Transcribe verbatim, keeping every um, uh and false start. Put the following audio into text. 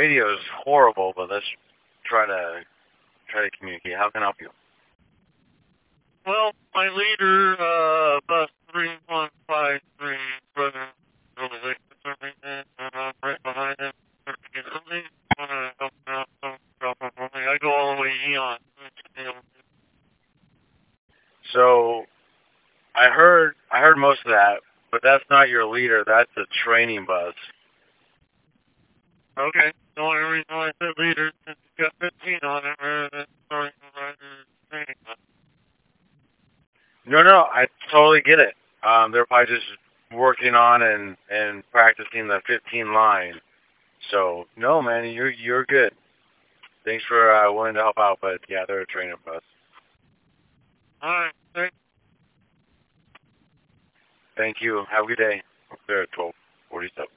radio is horrible, but let's try to try to communicate. How can I help you? Well, my leader, uh, bus three one five three, brother, really late for something, and I'm right behind him. Get early. I'm gonna help him out. Don't drop him on me. I go all the way Eon. So, I heard I heard most of that, but that's not your leader. That's a training bus. Okay. The only reason why I said leader is it's got fifteen on it rather than starting rider training bus. No, no, I totally get it. Um, they're probably just working on and and practicing the fifteen line. So, no, man, you're you're good. Thanks for uh, willing to help out, but yeah, they're a trainer bus. All right. Thanks. Thank you. Have a good day. They're at twelve forty-seven.